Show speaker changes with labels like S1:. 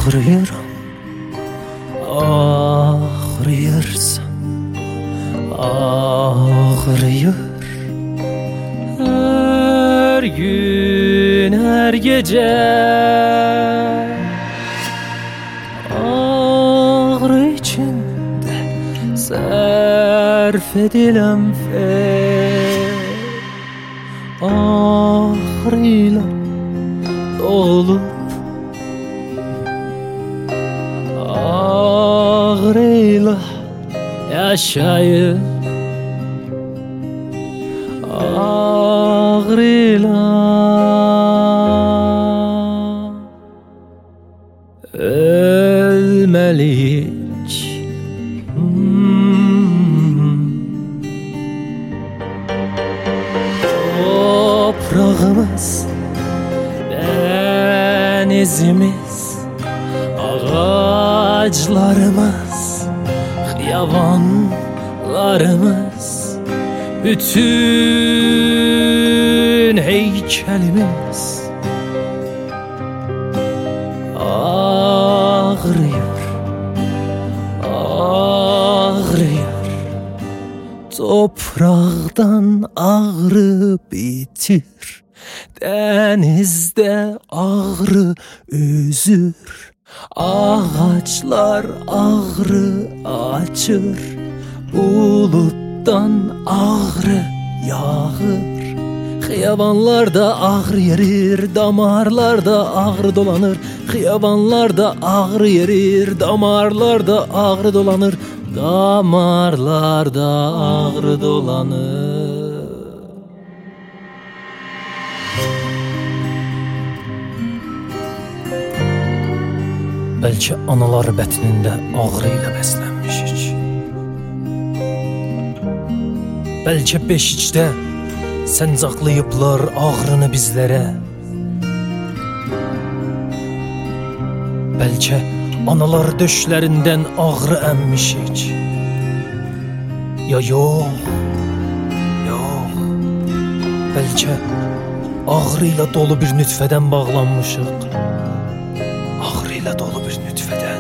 S1: Ağrıyıram, ağrıyırsan, ağrıyır. Her gün, her gece ağrı içinde sərf ediləm ağrıyla dolup, ağrıyla yaşayıp, ağrıyla ölmeliyik. Toprağımız, denizimiz, ağaçlarımız, xiyavanlarımız, bütün heykelimiz ağrıyor, ağrıyor. Topraqdan ağrı bitir, denizde ağrı üzür, ağaçlar ağrı açır, buluttan ağrı yağır. Xiyavanlarda ağrı yerir, damarlarda ağrı dolanır. Xiyavanlarda ağrı yerir, damarlarda ağrı dolanır. Damarlarda ağrı dolanır. Belki analar bətnində ağrı ilə bəslənmişik. Belki beşikdə səncaqlayıblar ağrını bizlərə. Belki analar döşlərindən ağrı əmmişik. Ya yox, yox. Belki ağrıyla dolu bir nütfədən bağlanmışıq. Ağrıyla dolu bir nütfədən.